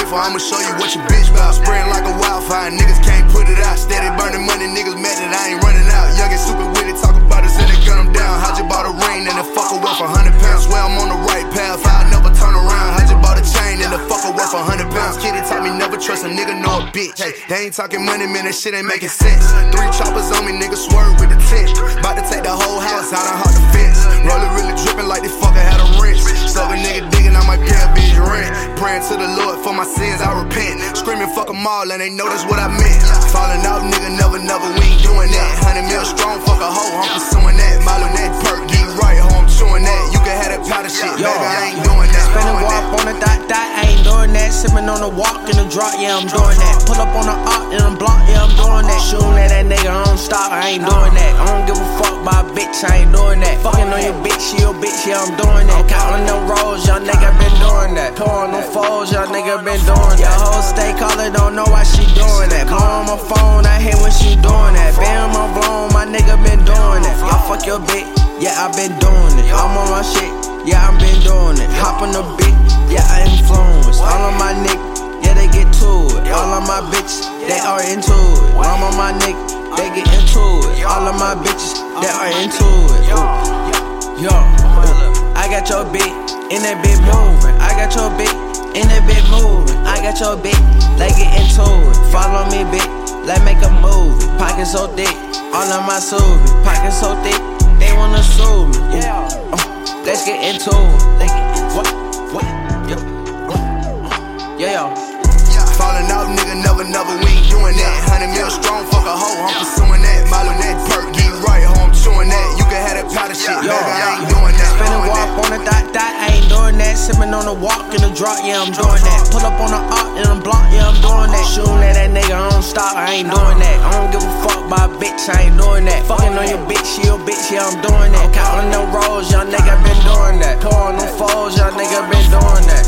for, I'ma show you what your bitch bout. Spraying like a wildfire, niggas can't put it out. Steady burning money, niggas mad that I ain't running out. Young and stupid with it, talk about us and they gun them down. I just bought a ring and the fucker worth 100 pounds. Swear I'm on the right path, I never turn around. I just bought a chain and the fucker worth 100 pounds. Kitty taught me never trust a nigga, no a bitch. Hey, they ain't talking money, man, that shit ain't making sense. 3 choppers on me, niggas swerve with the tent. About to take the whole house out and hop the fence. Roller really dripping like this fucker had a wrench. Suck a nigga digging, I might pay a bitch rent. Praying to the Lord for my sins, I repent. Screaming fuck them all and they know that's what I meant. Falling out, nigga, never, we ain't doing that. 100 mil strong, fuck a hoe, I'm pursuing that. My little neck perk, get right, ho, I'm chewing that. You can have that powder shit, baby, I ain't doing that. Spinning walk on the dot, I ain't doing that. Sipping on the walk in the drop, yeah, I'm doing that. Pull up on the arc in the block, yeah, I'm doing that. Shooting at that nigga, I don't stop, I ain't doing that. I don't give a fuck by a bitch, I ain't doing that. Fucking on your bitch, she your bitch, yeah, I'm doing that. Counting them rolls, young nigga been doing that. Pouring them foes, young nigga been doing that. Your whole stay caller don't know why she doing that. Blow on my phone, I hate when she doing that. Bam, I'm blown, my nigga been doing that. I fuck your bitch, yeah, I been doing it. I'm on my shit, yeah, I been doing it. Hop on the beat, yeah, I influence. All of my niggas, yeah, they get to it. All of my bitches, they are into it. I'm on my niggas, they get into it. All of my bitches, they are into it. Ooh. Yo, I got your bitch in that bitch moving. I got your bitch in that bitch moving. I got your bitch, like get into it. Follow me, bitch, like make a movie. Pockets so thick, all of my Subi. Pockets so thick, they wanna sue me. Let's get into it. What? Yeah. Falling out, nigga, never, we ain't doing that. 100 mil strong, fuck a hoe, I'm pursuing that. My little neck perk, get right, ho, I'm chewing that. You can have that powder shit, baby, I ain't doing that. Spinning walk on the dot, I ain't doing that. Sipping on the walk in the drop, yeah, I'm doing that. Pull up on the arc in the block, yeah, I'm doing that. Shooting at that nigga, I don't stop, I ain't doing that. I don't give a fuck by a bitch, I ain't doing that. Fucking on your bitch, she your bitch, yeah, I'm doing that. Counting them rolls, young nigga been doing that. Pouring them foes, young nigga been doing that.